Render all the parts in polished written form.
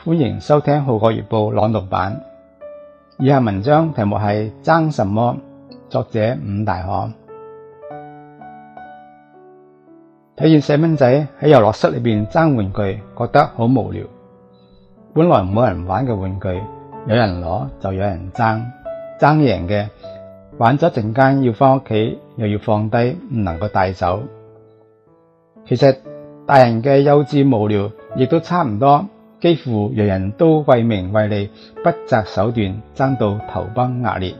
歡迎收聽《號角月報》朗讀版。以下文章題目係爭什麼？作者伍大可。睇見細蚊仔喺遊樂室裏邊爭玩具，覺得好無聊。本來冇人玩嘅玩具，有人攞就有人爭，爭贏嘅玩咗陣間要返屋企，又要放低，唔能夠帶走。其實大人嘅幼稚無聊亦都差唔多，幾乎人人都為名為利，不擇手段，爭到頭崩額裂。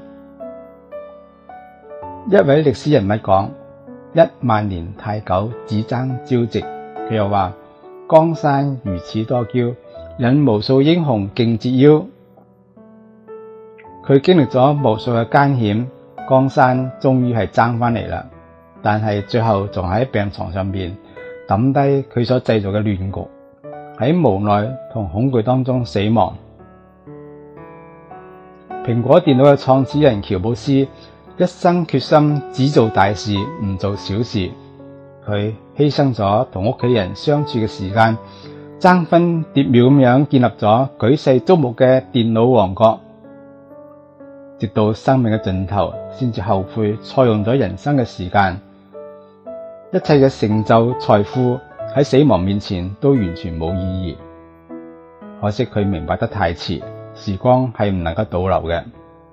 一位歷史人物講：10000年太久，只爭朝夕。佢又話：江山如此多嬌，引無數英雄競折腰。佢經歷咗無數嘅艱險，江山終於係爭返嚟啦，但係最後仲喺病床上邊抌低佢所製造嘅亂局，喺無奈同恐懼當中死亡。蘋果電腦嘅創始人喬布斯一生決心只做大事，唔做小事。佢犧牲咗同屋企人相處嘅時間，爭分奪秒咁樣建立咗舉世矚目嘅電腦王國，直到生命嘅盡頭先至後悔錯用咗人生嘅時間。一切嘅成就財富喺死亡面前都完全冇意義。可惜佢明白得太遲，時光係唔能夠倒流嘅。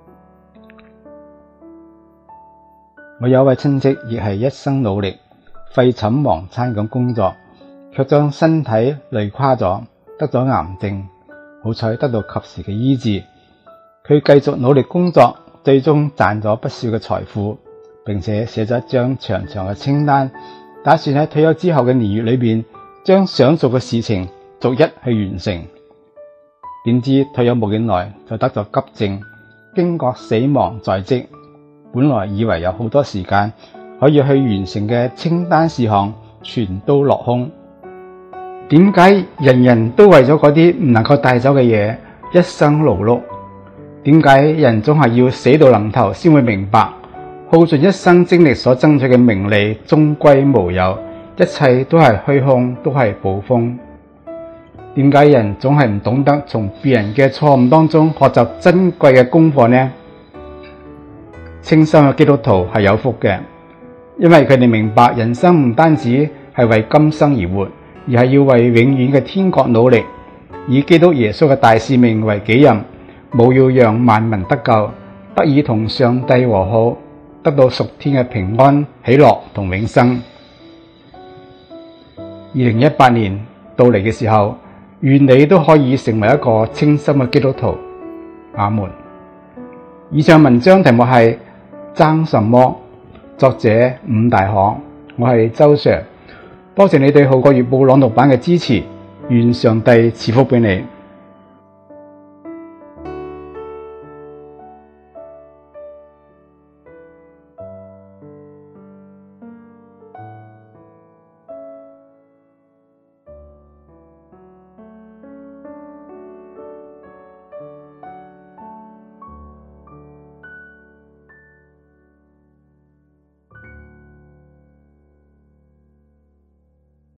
我有一位親戚亦係一生努力廢寢忘餐咁工作，卻將身體累垮咗，得咗癌症，好彩得到及時嘅醫治。佢繼續努力工作，最終賺咗不少嘅財富，並且寫咗一張長長嘅清單，打算喺退休之後嘅年月裏邊，將想做嘅事情逐一去完成。點知退休冇幾耐就得咗急症，驚覺死亡在即。本來以為有好多時間可以去完成嘅清單事項，全都落空。點解人人都為咗嗰啲唔能夠帶走嘅嘢一生勞碌？點解人總係要死到臨頭先會明白，耗盡一生精力所爭取嘅名利終歸無有，一切都係虛空，都係暴風？點解人總係唔懂得從別人嘅錯誤當中學習珍貴嘅功課呢？清心嘅基督徒係有福嘅，因為佢哋明白人生唔單止係為今生而活，而係要為永遠嘅天國努力，以基督耶穌嘅大使命為己任，務要讓萬民得救，得以同上帝和好，得到屬天嘅平安、喜樂同永生。2018年到嚟嘅時候，願你都可以成為一個清心嘅基督徒。阿門。以上文章題目係爭什麼？作者伍大可。我係周 Sir， 多謝你對《號角月報》朗讀版嘅支持，願上帝賜福俾你。